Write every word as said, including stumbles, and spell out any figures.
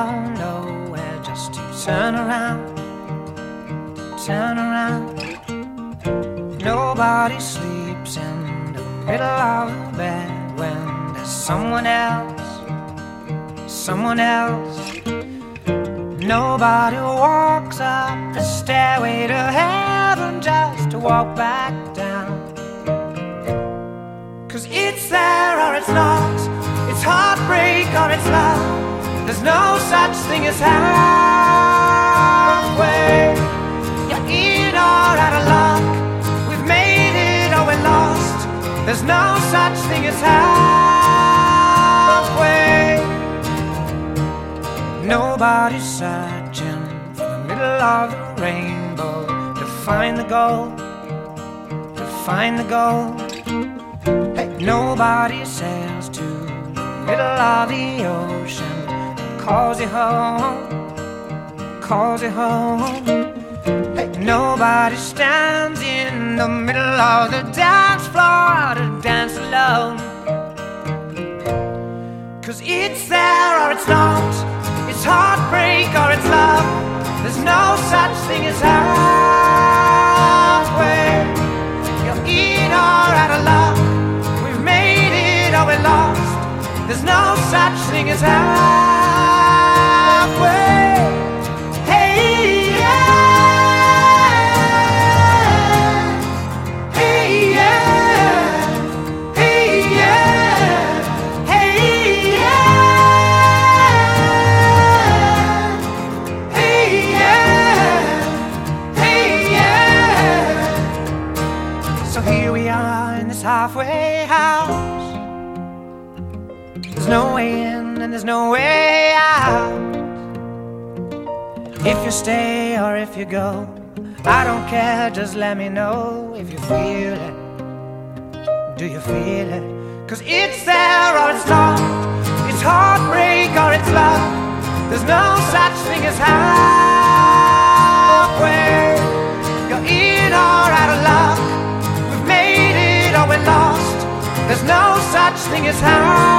of nowhere just to turn around, turn around. Nobody sleeps in the middle of the bed when there's someone else, someone else. Nobody walks up the stairway to heaven just to walk back down. Cause it's there or it's not, it's heartbreak or it's love. There's no such thing as halfway. You're in or out of luck, we've made it or we're lost. There's no such thing as halfway. Nobody's searching for the middle of the rainbow to find the gold, to find the gold. Hey, nobody sails to the middle of the ocean, calls you home, calls you home. Hey, nobody stands in the middle of the dance floor to dance alone. Cause it's there or it's not, it's heartbreak or it's love. There's no such thing as halfway. You're in or out of luck, we've made it or we're lost. There's no such thing as halfway. Hey, yeah. Hey, yeah. Hey, yeah. Hey, yeah. Hey, yeah. Hey, yeah. So here we are in this halfway house. There's no way in and there's no way out. If you stay or if you go, I don't care, just let me know if you feel it. Do you feel it? Cause it's there or it's not, it's heartbreak or it's love. There's no such thing as halfway. You're in or out of luck, we've made it or we're lost. There's no such thing as halfway.